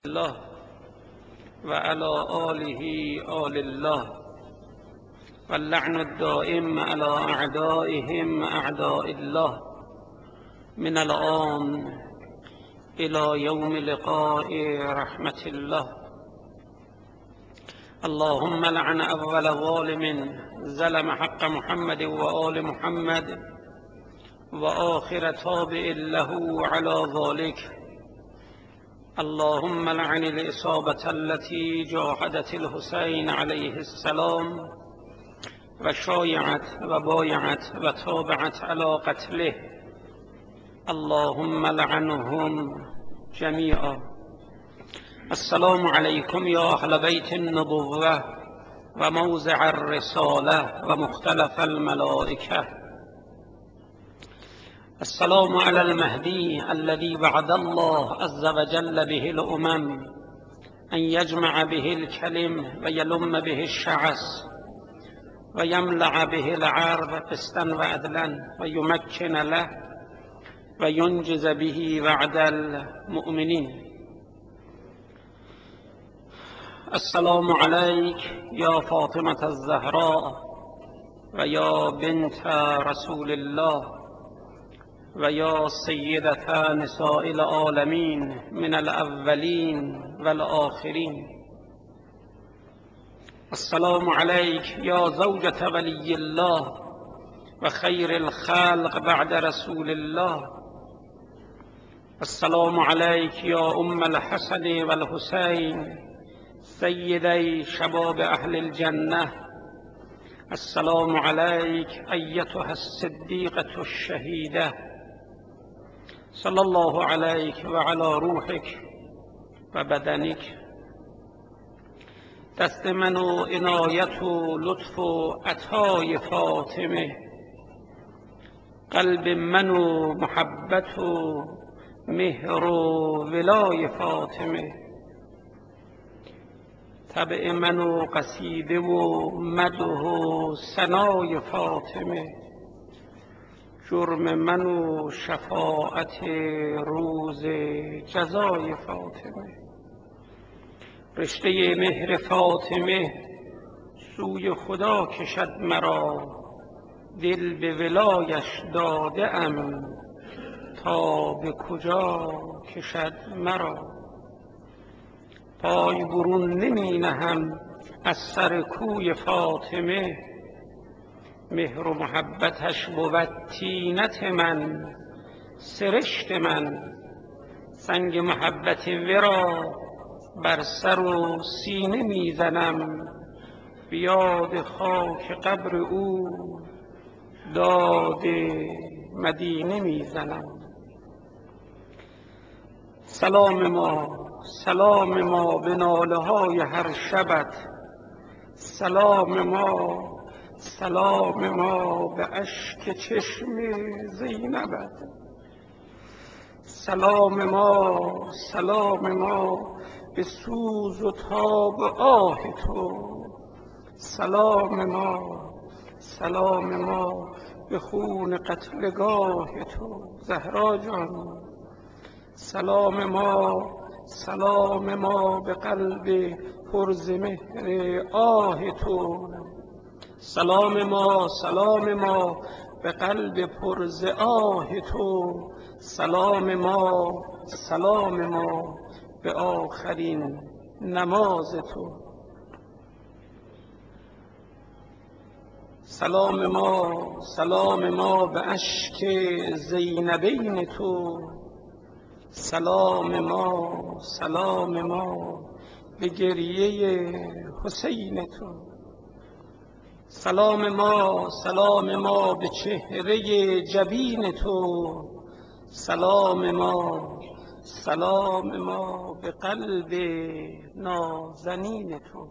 الله وعلى آله آل الله واللعن الدائم على أعدائهم أعداء الله من الآن إلى يوم لقاء رحمة الله. اللهم لعن أول ظالم ظلم حق محمد وآل محمد وآخر تابع له على ذلك. اللهم لعن الإصابة التي جاهدت الحسين عليه السلام وشايعت وبايعت وتابعت على قتله. اللهم لعنهم جميعا. السلام عليكم يا أهل بيت النبوة وموضع الرسالة ومختلف الملائكة. السلام على المهدي الذي وعد الله عز وجل به الأمم أن يجمع به الكلم ويلم به الشعث ويملع به العرض قسطا وعدلا ويمكن له وينجز به وعد المؤمنين. السلام عليك يا فاطمة الزهراء ويا بنت رسول الله ويا سيدة نساء العالمين من الأولين والآخرين. السلام عليك يا زوجة ولي الله وخير الخلق بعد رسول الله. السلام عليك يا أم الحسن والحسين سيدي شباب أهل الجنة. السلام عليك أيتها الصديقة الشهيدة. صلى الله عليك وعلى روحك وبدنك. دست من و عنایت و لطف و عطای فاطمه، قلب من و محبت و مهر و ولای فاطمه، طبع من و قصیده و مدح و ثنای فاطمه، جرم من و شفاعت روز جزای فاطمه. رشته مهر فاطمه سوی خدا کشد مرا، دل به ولایش داده ام تا به کجا کشد مرا. پای برون نمی نهم از سر کوی فاطمه، مهر و محبتش بود طینت من سرشت من. سنگ محبت ورا بر سر و سینه میزنم، بیاد خاک قبر او داد مدینه میزنم. سلام ما به ناله های هر شبت، سلام ما به اشک چشم زینبت، سلام ما به سوز و تاب آه تو، سلام ما به خون قتلگاه تو. زهرا جان سلام ما به قلب پر ز مهر آه تو، سلام ما به قلب پر ز آه تو، سلام ما به آخرین نماز تو. سلام ما به اشک زینبین تو، سلام ما به گریه حسین تو، سلام ما به چهره جبین تو، سلام ما به قلب نازنین تو.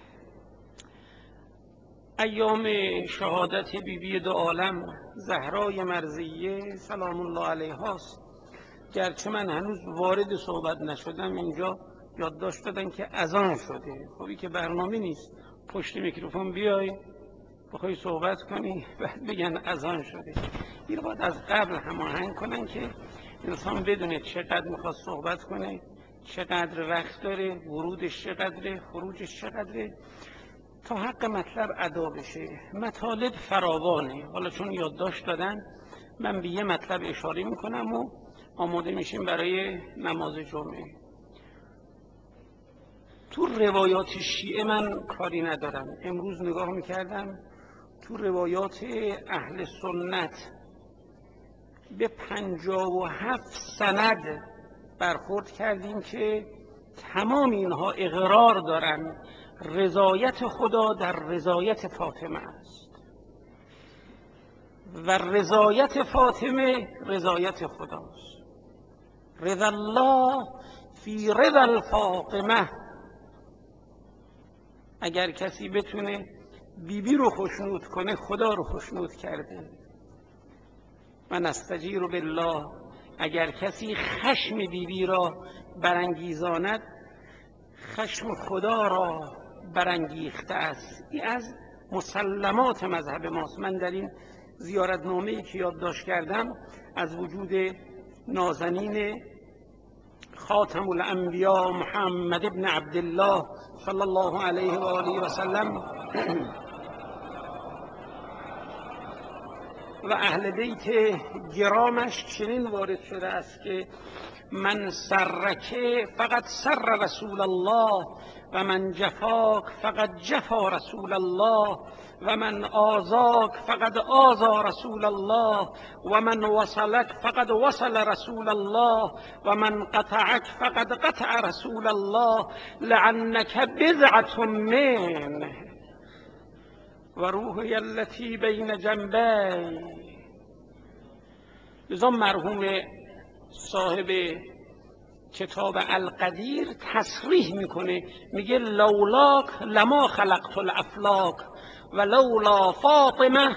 ایام شهادت بیبی دو عالم زهرای مرضیه سلام الله علیها است. گرچه من هنوز وارد صحبت نشدم، اینجا یادداشت دادن که اذان شده. خبی که برنامه نیست پشت میکروفون بیای بخوای صحبت کنی بعد بگن اذان شده. این باید از قبل هماهنگ کنن که انسان بدونه چقدر میخواد صحبت کنه، چقدر وقت داره، ورودش چقدره، خروجش چقدره، تا حق مطلب ادا بشه. مطالب فراوانه. حالا چون یادداشت دادن من به یه مطلب اشاره میکنم و آماده میشیم برای نماز جمعه. تو روایات شیعه من کاری ندارم. امروز نگاه میکردم تو روایات اهل سنت به 57 سند برخورد کردیم که تمام اینها اقرار دارن رضایت خدا در رضایت فاطمه است و رضایت فاطمه رضایت خداست. رضا الله فی رضا الفاطمه. اگر کسی بتونه بیبی رو خوشنود کنه خدا رو خوشنود کرده. من استجیر بالله، اگر کسی خشم بیبی را برانگیزاند خشم خدا را برانگیخته است. این از مسلمات مذهب ماست. من در این زیارتنامه‌ای که یادداشت کردم از وجود نازنین خاتم الانبیا محمد ابن عبدالله صلی الله علیه و آله و سلم و اهل بیت گرامش چنین وارد شده است که من سرکه فقط سر رسول الله و من جفاک فقط جفا رسول الله و من آزاک فقط آزا رسول الله و من وصلک فقط وصل رسول الله و من قطعک فقط قطع رسول الله لعنک بضعة منه و روحی التي بین جنبی. لذا مرحوم صاحب کتاب القدیر تصریح میکنه، میگه لولاک لما خلقت الافلاک و لولا فاطمه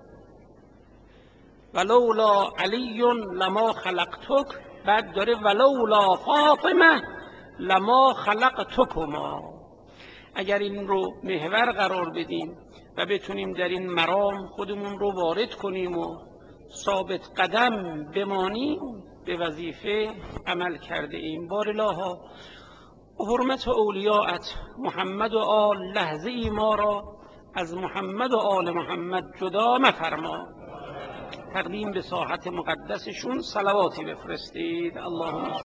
و لولا علی لما خلقتک. بعد داره و لولا فاطمه لما خلقتکما. اگر این رو محور قرار بدیم و بتونیم در این مرام خودمون رو وارد کنیم و ثابت قدم بمانیم به وظیفه عمل کرده ایم. بارالله به حرمت اولیاءت محمد و آل لحظه ای ما را از محمد و آل محمد جدا مفرما. تقدیم به ساحت مقدسشون صلواتی بفرستید. اللهم